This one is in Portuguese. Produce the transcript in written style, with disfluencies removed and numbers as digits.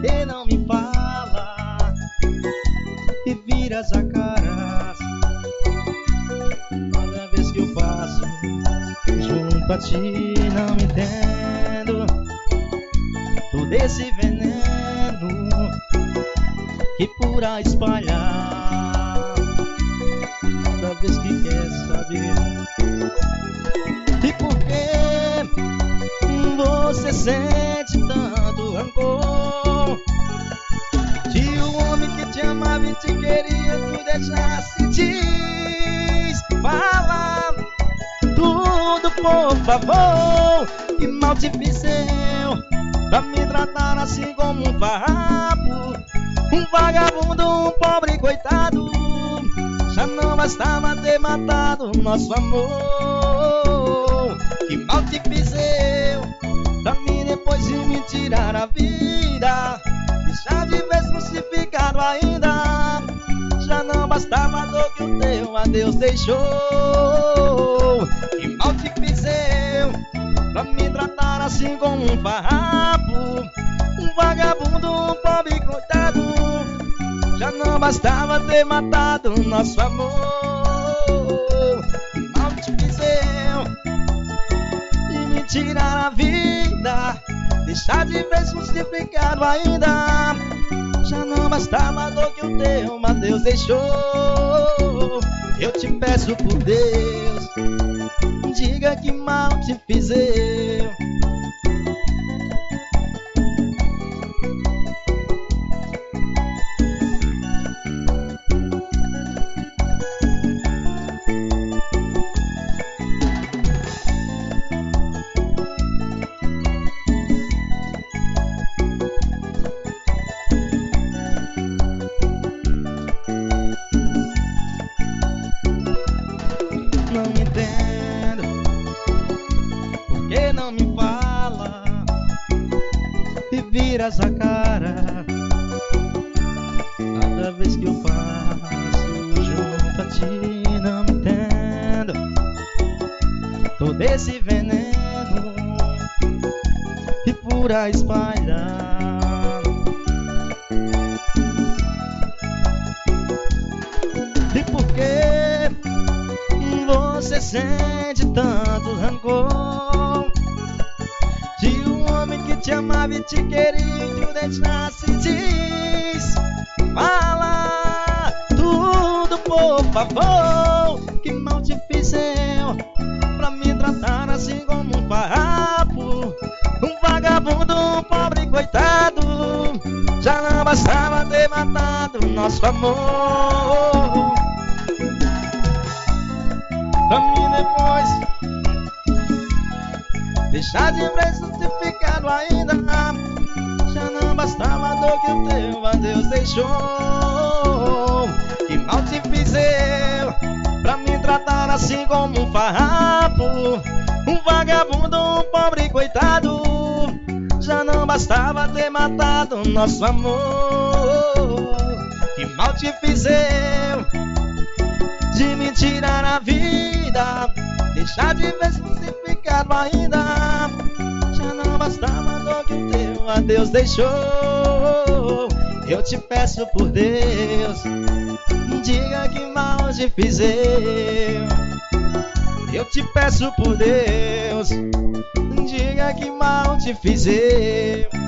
que não me fala e viras a cara cada vez que eu passo junto a ti? Não entendo todo esse veneno que por aí espalhar cada vez que quer saber. E por que você sente tanto rancor? Que o homem que te amava e te queria tu deixasse. Diz, fala tudo por favor. Que mal te fiz eu pra me tratar assim como um farrapo, um vagabundo, um pobre coitado? Já não bastava ter matado nosso amor. Que mal te fiz eu pra mim depois de me tirar a vida, deixar de vez crucificado ainda. Já não bastava a dor que o teu adeus deixou. Que mal te fiz eu pra me tratar assim como um farrapo, um vagabundo, um pobre coitado? Já não bastava ter matado nosso amor. Que mal te fiz eu de me tirar a vida, deixar de vez crucificado ainda. Já não bastava a dor que o teu adeus deixou. Eu te peço por Deus, diga que mal te fiz eu. Não entendo por que não me fala e viras a cara cada vez que eu passo junto a ti. Não entendo todo esse veneno que por aí espalhar. E por que você sente tanto rancor? De um homem que te amava e te queria e o deixasse. Diz, fala tudo por favor. Que mal te fiz eu pra me tratar assim como um farrapo, um vagabundo, um pobre coitado? Já não bastava ter matado nosso amor pra mim depois deixar de vez crucificado ainda. Já não bastava a dor que o teu adeus deixou. Que mal te fiz eu pra me tratar assim como um farrapo, um vagabundo, um pobre coitado? Já não bastava ter matado nosso amor. Que mal te fiz eu de me tirar a vida, deixar de vez crucificado ainda. Já não bastava a dor que o teu adeus deixou. Eu te peço por Deus, diga que mal te fiz eu. Eu te peço por Deus, diga que mal te fiz eu.